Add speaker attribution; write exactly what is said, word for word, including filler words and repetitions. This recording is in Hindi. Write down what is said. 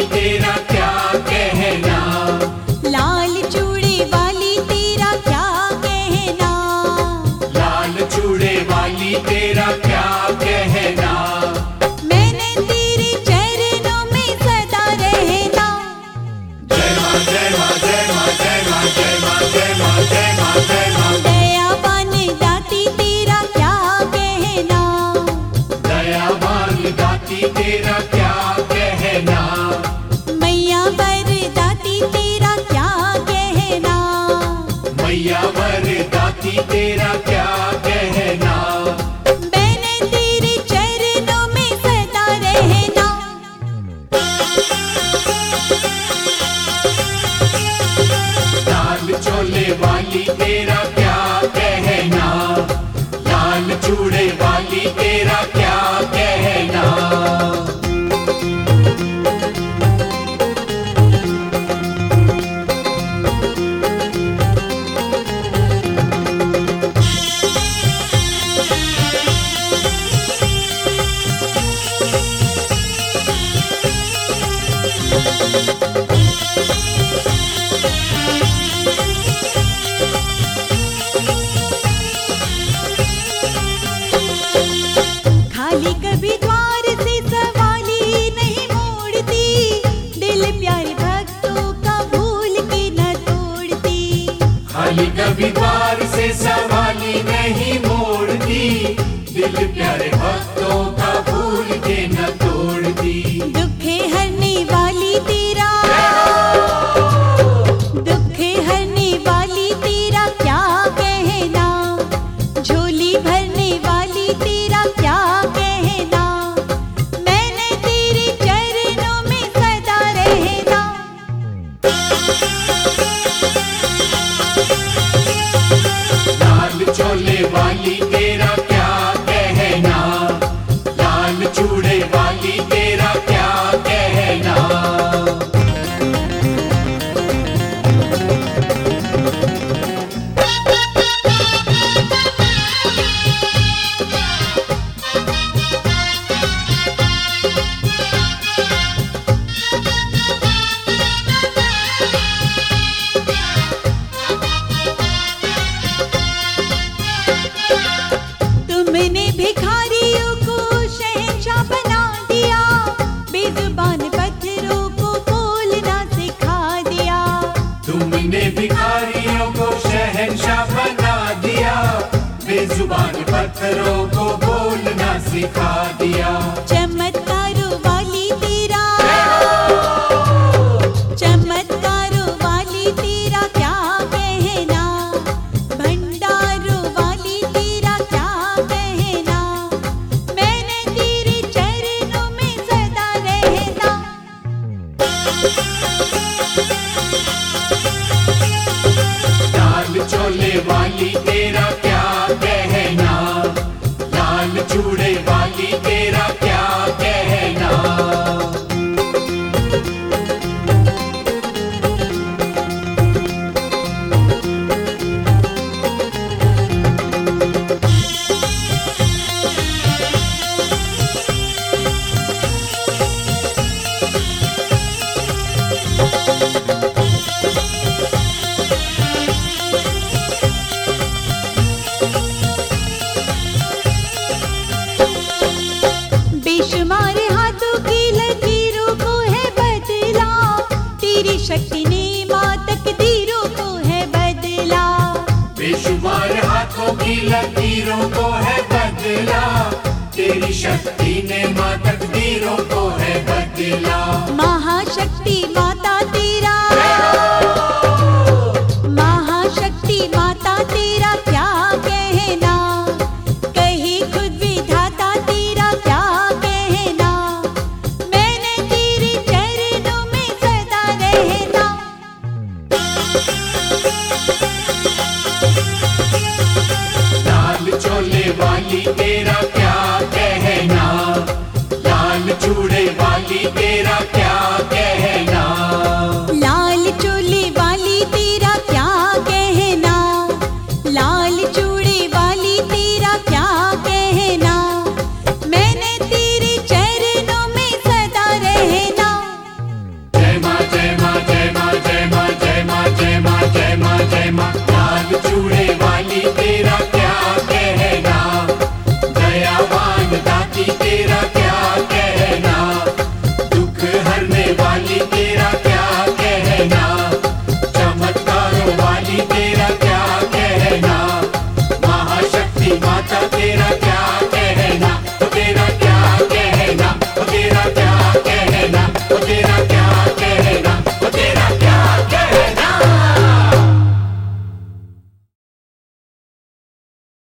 Speaker 1: तेरा क्या कहना।
Speaker 2: लाल चूड़े वाली तेरा क्या कहना।
Speaker 1: लाल चूड़े वाली तेरा क्या कहना।
Speaker 2: मैंने तेरे चरणों में सदा रहना।
Speaker 1: जय मां जय मां जय मां जय मां जय मां जय मां जय मां जय मां।
Speaker 2: दयावान दाती तेरा क्या कहना।
Speaker 1: दयावान दाती तेरा क्या कहना।
Speaker 2: मैया वरदाती तेरा क्या कहना।
Speaker 1: मैया वरदाती तेरा क्या कहना।
Speaker 2: मैंने तेरे चरणों में सदा रहना।
Speaker 1: लाल चोले वाली तेरा क्या कहना। लाल चूड़े वाली तेरा क्या कहना।
Speaker 2: खाली कभी द्वार से सवाली नहीं मोड़ती। दिल प्यारे भक्तों का भूल के न तोड़ती।
Speaker 1: खाली कभी द्वार से सवाली नहीं मोड़ती। दिल प्यारे भक्तों का भूल के न तोड़ती।
Speaker 2: दुखे हरने वाली तेरा। दुखे हरने वाली तेरा क्या कहना। झोली भरने वाली तेरा क्या कहना। मैंने तेरे चरणों में सदा रहना।
Speaker 1: लाल चोले वाली तेरा क्या कहना। लाल चूड़े वाली तेरा क्या कहना।
Speaker 2: तुमने भिखारियों को शहंशाह बना दिया। बेजुबान पत्थरों को बोलना सिखा दिया।
Speaker 1: तुमने भिखारियों को शहंशाह बना दिया। बेजुबान पत्थरों को बोलना सिखा दिया।
Speaker 2: चमत्कारों वाली तेरा। चमत्कारों वाली तेरा क्या कहना। भंडारों वाली तेरा क्या कहना। मैंने तेरे चरणों में सदा रहना।
Speaker 1: लाल चोले वाली तेरा क्या कहना। लाल चूड़े वाली तेरा क्या कहना।
Speaker 2: बेशुमार हाथों की लकीरों को है बदला। तेरी शक्ति ने माँ तकदीरों को है बदला।
Speaker 1: बेशुमार हाथों की लकीरों को है बदला। तेरी शक्ति ने माँ तकदीरों को है बदला।
Speaker 2: महाशक्ति माता तेरा। महाशक्ति माता तेरा क्या कहना। कहीं खुद विधाता तेरा क्या कहना। मैंने तेरे चरणों में सदा रहना।
Speaker 1: लाल चोले वाली तेरा क्या कहना। लाल चूड़े वाली तेरा क्या